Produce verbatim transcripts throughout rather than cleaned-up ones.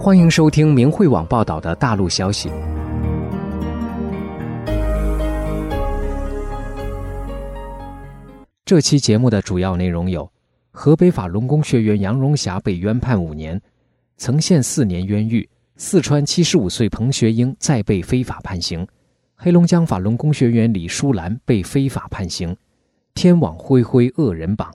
欢迎收听明慧网报道的大陆消息。这期节目的主要内容有：河北法轮功学员杨荣霞被冤判五年，曾陷四年冤狱；四川七十五岁彭学英再被非法判刑；黑龙江法轮功学员李淑兰被非法判刑；天网恢恢，恶人绑。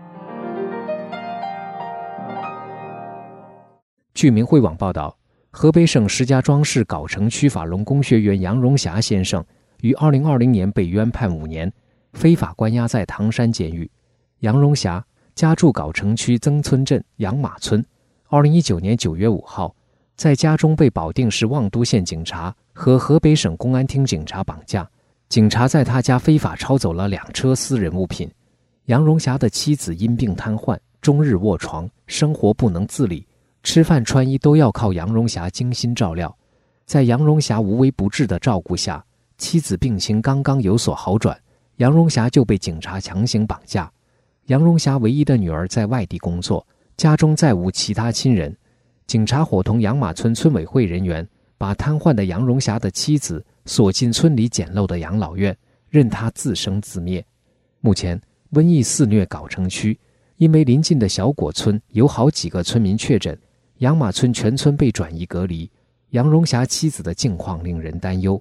据明慧网报道，河北省石家庄市藁城区法轮功学员杨荣霞先生于二零二零年被冤判五年，非法关押在唐山监狱。杨荣霞家住藁城区曾村镇杨马村，二零一九年九月五号，在家中被保定市望都县警察和河北省公安厅警察绑架，警察在他家非法抄走了两车私人物品。杨荣霞的妻子因病瘫痪，终日卧床，生活不能自理，吃饭穿衣都要靠杨荣霞精心照料。在杨荣霞无微不至的照顾下，妻子病情刚刚有所好转，杨荣霞就被警察强行绑架。杨荣霞唯一的女儿在外地工作，家中再无其他亲人。警察伙同杨马村村委会人员，把瘫痪的杨荣霞的妻子锁进村里简陋的养老院，任她自生自灭。目前瘟疫肆虐藁城区，因为邻近的小果村有好几个村民确诊，杨马村全村被转移隔离，杨荣霞妻子的境况令人担忧。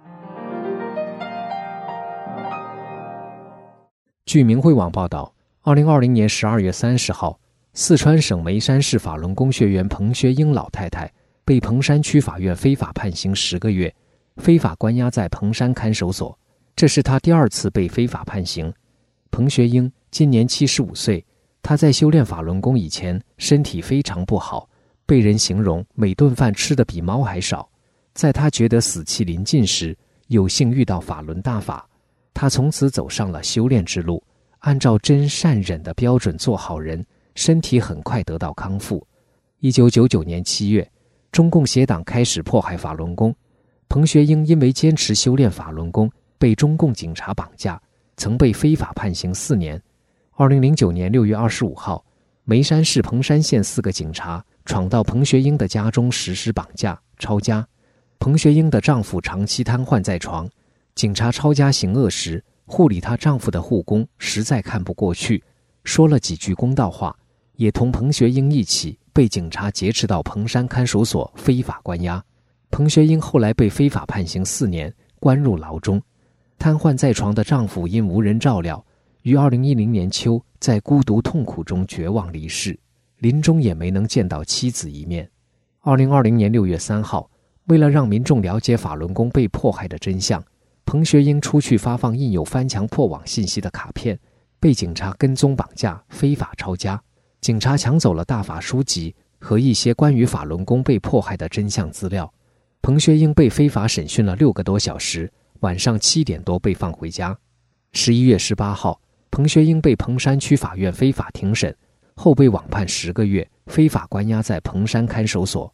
据明慧网报道，二零二零年十二月三十号，四川省眉山市法轮功学员彭学英老太太被彭山区法院非法判刑十个月，非法关押在彭山看守所，这是她第二次被非法判刑。彭学英今年七十五岁，她在修炼法轮功以前身体非常不好，被人形容每顿饭吃得比猫还少。在她觉得死期临近时，有幸遇到法轮大法，她从此走上了修炼之路，按照真善忍的标准做好人，身体很快得到康复。一九九九年七月，中共邪党开始迫害法轮功，彭学英因为坚持修炼法轮功，被中共警察绑架，曾被非法判刑四年。二零零九年六月二十五号，眉山市彭山县四个警察闯到彭学英的家中实施绑架、抄家。彭学英的丈夫长期瘫痪在床，警察抄家行恶时，护理她丈夫的护工实在看不过去，说了几句公道话，也同彭学英一起被警察劫持到彭山看守所非法关押。彭学英后来被非法判刑四年，关入牢中。瘫痪在床的丈夫因无人照料，于二零一零年秋在孤独痛苦中绝望离世，临终也没能见到妻子一面。二零二零年六月三号，为了让民众了解法轮功被迫害的真相，彭学英出去发放印有翻墙破网信息的卡片，被警察跟踪绑架，非法抄家。警察抢走了大法书籍和一些关于法轮功被迫害的真相资料。彭学英被非法审讯了六个多小时，晚上七点多被放回家。十一月十八号，彭学英被彭山区法院非法庭审，后被网判十个月，非法关押在彭山看守所。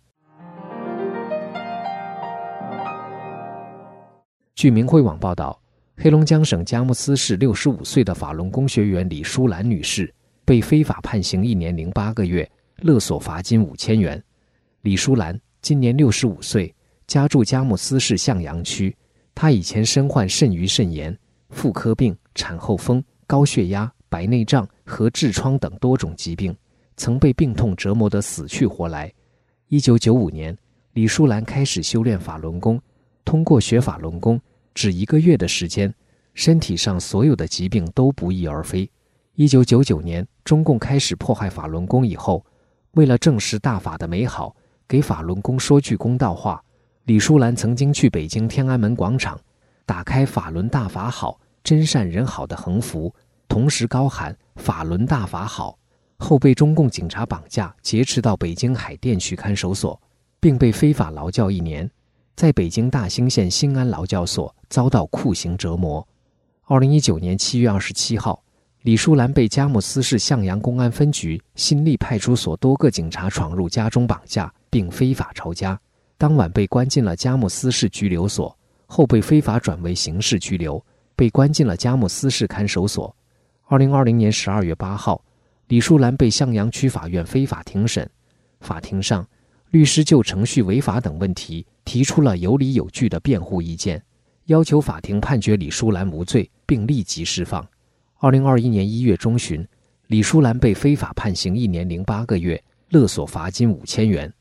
据明慧网报道，黑龙江省佳木斯市六十五岁的法轮功学员李淑兰女士被非法判刑一年零八个月，勒索罚金五千元。李淑兰今年六十五岁，家住佳木斯市向阳区。她以前身患肾盂肾炎、妇科病、产后风、高血压、白内障和痔疮等多种疾病，曾被病痛折磨得死去活来。一九九五年，李淑兰开始修炼法轮功，通过学法轮功，只一个月的时间，身体上所有的疾病都不翼而飞。一九九九年，中共开始迫害法轮功以后，为了证实大法的美好，给法轮功说句公道话，李淑兰曾经去北京天安门广场，打开法轮大法好，真善人好的横幅，同时高喊法轮大法好，后被中共警察绑架，劫持到北京海淀区看守所，并被非法劳教一年，在北京大兴县新安劳教所遭到酷刑折磨。二零一九年七月二十七号，李淑兰被佳木斯市向阳公安分局新立派出所多个警察闯入家中绑架，并非法抄家，当晚被关进了佳木斯市拘留所，后被非法转为刑事拘留，被关进了佳木斯市看守所。二零二零年十二月八号，李淑兰被向阳区法院非法庭审，法庭上， 律师就程序违法等问题提出了有理有据的辩护意见，要求法庭判决李淑兰无罪并立即释放。二零二一年一月中旬，李淑兰被非法判刑一年零八个月，勒索罚金五千元。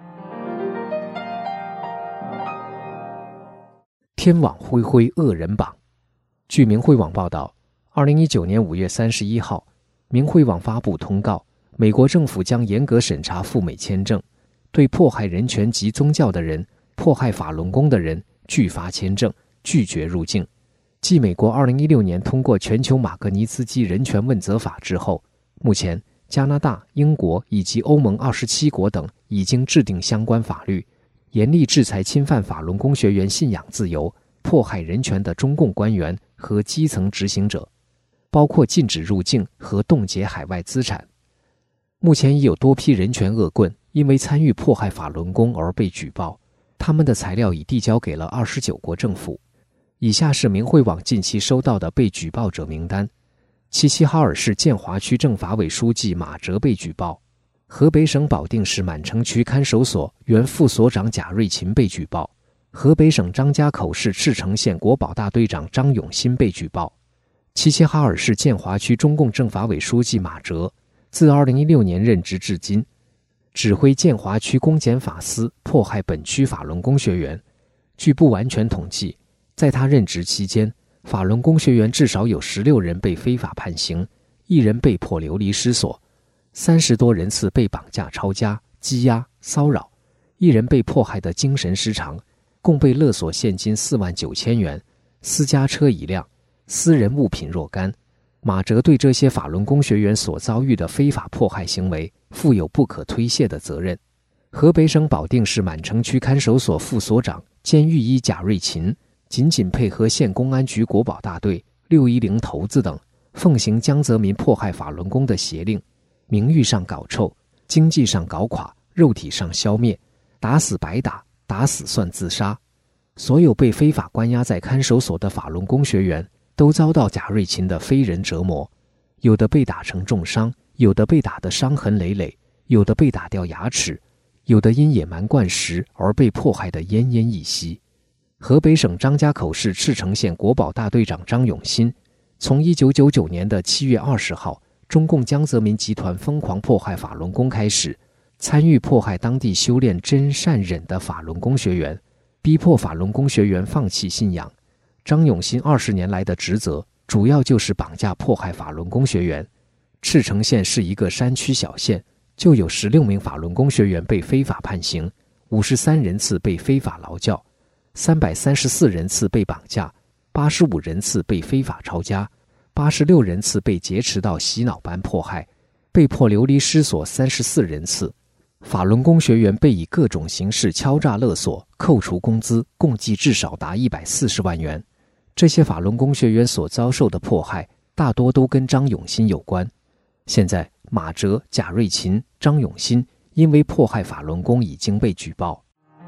天网恢恢，恶人榜。据明慧网报道，二零一九年五月三十一号，明慧网发布通告，美国政府将严格审查赴美签证，对迫害人权及宗教的人、迫害法轮功的人拒发签证，拒绝入境。继美国二零一六年通过全球马格尼茨基人权问责法之后，目前加拿大、英国以及欧盟二十七国等已经制定相关法律，严厉制裁侵犯法轮功学员信仰自由、迫害人权的中共官员和基层执行者，包括禁止入境和冻结海外资产。目前已有多批人权恶棍因为参与迫害法轮功而被举报，他们的材料已递交给了二十九国政府。以下是明慧网近期收到的被举报者名单：齐齐哈尔市建华区政法委书记马哲被举报，河北省保定市满城区看守所原副所长贾瑞琴被举报，河北省张家口市赤城县国保大队长张永新被举报。齐齐哈尔市建华区中共政法委书记马哲自二零一六年任职至今，指挥建华区公检法司迫害本区法轮功学员。据不完全统计，在他任职期间，法轮功学员至少有十六人被非法判刑，一人被迫流离失所，三十多人次被绑架抄家、羁押、骚扰，一人被迫害得精神失常，共被勒索现金四万九千元，私家车一辆，私人物品若干。马哲对这些法轮功学员所遭遇的非法迫害行为负有不可推卸的责任。河北省保定市满城区看守所副所长兼狱医贾瑞琴紧紧配合县公安局国保大队、六一零头子等，奉行江泽民迫害法轮功的邪令，名誉上搞臭，经济上搞垮，肉体上消灭，打死白打，打死算自杀。所有被非法关押在看守所的法轮功学员都遭到贾瑞琴的非人折磨，有的被打成重伤，有的被打得伤痕累累，有的被打掉牙齿，有的因野蛮灌食而被迫害得奄奄一息。河北省张家口市赤城县国保大队长张永新，从一九九九年的七月二十号，中共江泽民集团疯狂迫害法轮功开始，参与迫害当地修炼真善忍的法轮功学员，逼迫法轮功学员放弃信仰。张永新二十年来的职责主要就是绑架迫害法轮功学员。赤城县是一个山区小县，就有十六名法轮功学员被非法判刑，五十三人次被非法劳教，三百三十四人次被绑架，八十五人次被非法抄家，八十六人次被劫持到洗脑班迫害，被迫流离失所三十四人次。法轮功学员被以各种形式敲诈勒索、扣除工资，共计至少达一百四十万元。这些法轮功学员所遭受的迫害，大多都跟张永新有关。现在，马哲、贾瑞琴、张永新因为迫害法轮功已经被举报。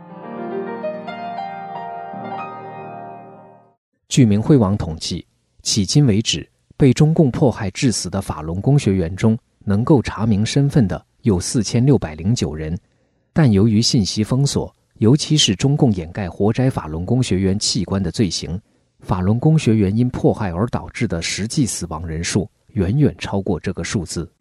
据明慧网统计，迄今为止，被中共迫害致死的法轮功学员中，能够查明身份的有四千六百零九人，但由于信息封锁，尤其是中共掩盖活摘法轮功学员器官的罪行，法轮功学员因迫害而导致的实际死亡人数远远超过这个数字。